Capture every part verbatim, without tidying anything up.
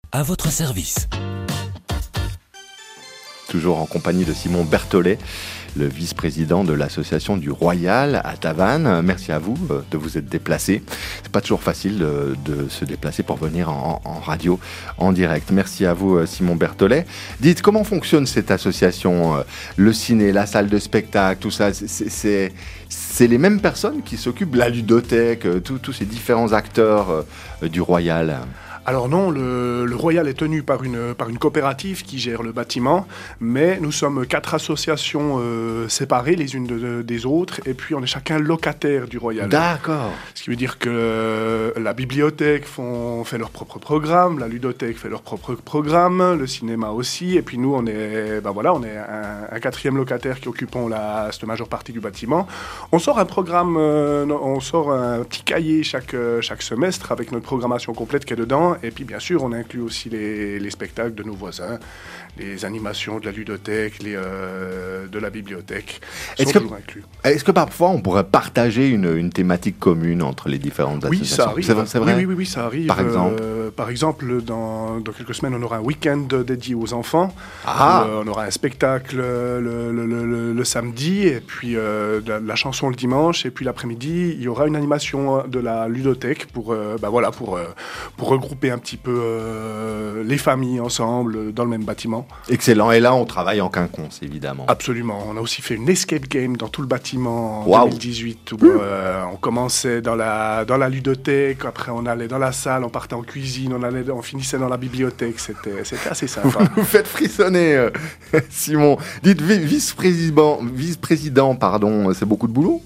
à votre service. Toujours en compagnie de Simon Berthollet, le vice-président de l'association du Royal à Tavannes. Merci à vous de vous être déplacé. C'est pas toujours facile de, de se déplacer pour venir en, en radio, en direct. Merci à vous, Simon Berthollet. Dites, comment fonctionne cette association? Le ciné, la salle de spectacle, tout ça, c'est, c'est, c'est les mêmes personnes qui s'occupent de la ludothèque, tous ces différents acteurs du Royal? Alors non, le, le Royal est tenu par une, par une coopérative qui gère le bâtiment, mais nous sommes quatre associations euh, séparées les unes de, de, des autres, et puis on est chacun locataire du Royal. D'accord. Ce qui veut dire que la bibliothèque font, fait leur propre programme, la ludothèque fait leur propre programme, le cinéma aussi, et puis nous on est, ben voilà, on est un, un quatrième locataire qui occupons la, cette majeure partie du bâtiment. On sort un programme, euh, on sort un petit cahier chaque, chaque semestre avec notre programmation complète qui est dedans. Et puis, bien sûr, on inclut aussi les, les spectacles de nos voisins, les animations de la ludothèque, les, euh, de la bibliothèque. Est-ce que, est-ce que parfois, on pourrait partager une, une thématique commune entre les différentes oui, associations? Ça arrive. C'est vrai, c'est vrai oui, oui, oui, ça arrive. Par exemple euh, Par exemple, dans, dans quelques semaines, on aura un week-end dédié aux enfants. Ah. Euh, on aura un spectacle le, le, le, le, le samedi, et puis euh, de la, la chanson le dimanche, et puis l'après-midi, il y aura une animation de la ludothèque pour, euh, bah voilà, pour, euh, pour regrouper un petit peu euh, les familles ensemble dans le même bâtiment. Excellent. Et là, on travaille en quinconce, évidemment. Absolument. On a aussi fait une escape game dans tout le bâtiment en wow. deux mille dix-huit où euh, on commençait dans la, dans la ludothèque, après on allait dans la salle, on partait en cuisine, on, allait, on finissait dans la bibliothèque. C'était, c'était assez sympa. Vous faites frissonner, euh, Simon. Dites, vice-président, vice-président, pardon, c'est beaucoup de boulot?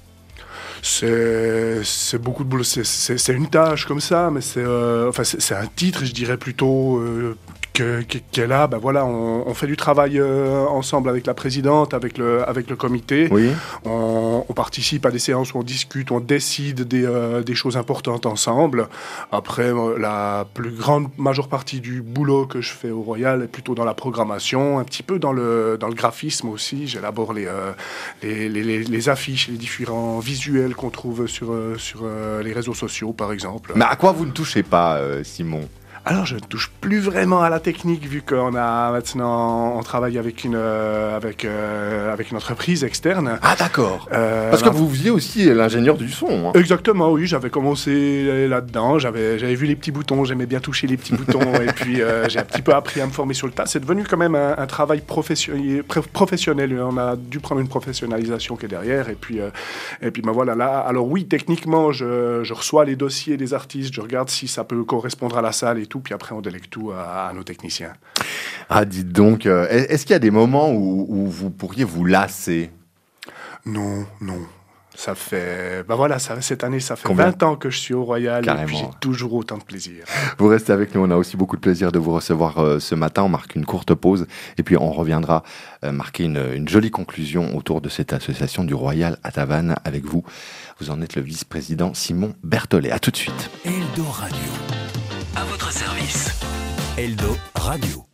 C'est, c'est beaucoup de boulot, c'est, c'est, c'est une tâche comme ça, mais c'est, euh, enfin, c'est, c'est un titre, je dirais plutôt, euh, que, que, qu'elle a. Ben voilà, on, on fait du travail euh, ensemble avec la présidente, avec le, avec le comité. Oui. On, on participe à des séances où on discute, on décide des, euh, des choses importantes ensemble. Après, la plus grande majeure partie du boulot que je fais au Royal est plutôt dans la programmation, un petit peu dans le, dans le graphisme aussi. J'élabore les, euh, les, les, les, les affiches, les différents visuels qu'on trouve sur, euh, sur euh, les réseaux sociaux, par exemple. Mais à quoi vous ne touchez pas, euh, Simon? Alors, je ne touche plus vraiment à la technique, vu qu'on a maintenant, on travaille avec une, euh, avec, euh, avec une entreprise externe. Ah, d'accord. Euh, Parce que vous faisiez aussi l'ingénieur du son. Hein. Exactement, oui. J'avais commencé là-dedans. J'avais, j'avais vu les petits boutons. J'aimais bien toucher les petits boutons. Et puis, euh, j'ai un petit peu appris à me former sur le tas. C'est devenu quand même un, un travail professionnel, professionnel. On a dû prendre une professionnalisation qui est derrière. Et puis, euh, et puis, ben voilà. Là, alors oui, techniquement, je, je reçois les dossiers des artistes. Je regarde si ça peut correspondre à la salle et tout, puis après on délègue tout à, à nos techniciens. Ah, dites donc, euh, est-ce qu'il y a des moments où, où vous pourriez vous lasser? Non, non. Ça fait, ben voilà, ça, cette année, ça fait Combien? vingt ans que je suis au Royal. Carrément. Et puis j'ai toujours autant de plaisir. Vous restez avec nous, on a aussi beaucoup de plaisir de vous recevoir euh, ce matin. On marque une courte pause et puis on reviendra euh, marquer une, une jolie conclusion autour de cette association du Royal à Tavannes avec vous. Vous en êtes le vice-président Simon Berthollet. À tout de suite. Eldo Radio. À votre service. Eldo Radio.